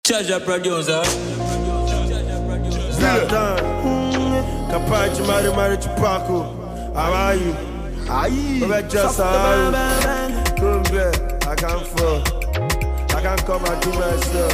Charger producer. Zlatan. Capace, Mari Chupaco. How are you? Aye. We're just come back. I can't fall. I can't come and do myself.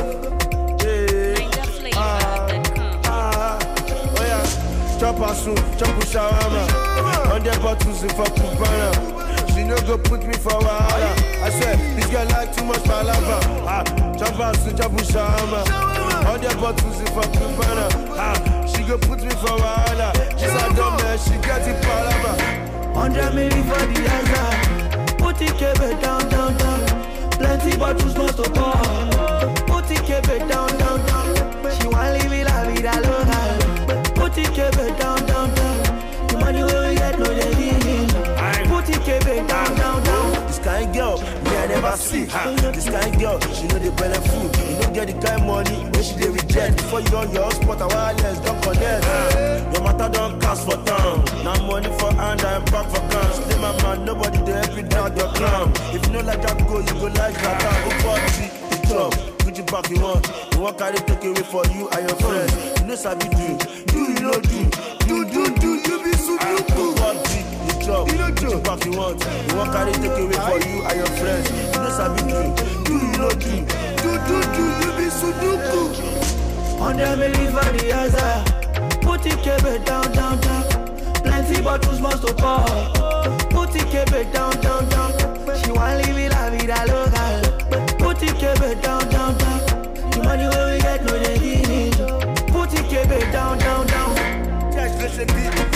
Oh yeah. Chop a soup, chop a shawarma. 100 bottles in for Cubana. She no go put me for wahala. I swear, this girl like too much palava. Chop a soup, chop a shawarma. 100 bottles in for Cubana. She go put me for wahala. She's a dumb man, she get it palava. 100 million for the answer. Put it down. Plenty bottles must to pour. Put it down. She want live it la vida loca. Put it down. The money we get no they need. Put it down. This kind of girl, me I never see. This kind of girl, she know the belly food. You don't get the kind of money when she dey reject. Before you on your spot, a wireless don't connect. Your matter don't cast for town. Now money for hand and back for guns. Stay my man, nobody dey help you drag your clown. If you know like that go, you go like that. Go party, the club. Put you back, you want carry take away for you and your friends. You know sabi do, you know do, you be so good. Go party, the club. Put you back, you want carry take away for you and your friends. You know sabi do, you know do, you be so good. 100 million for the answer. Put it down. Plenty bottles must to pour. Put it down. She want live it la vida loca. Put it down. The money we get no they need. Put it down. Cash, let's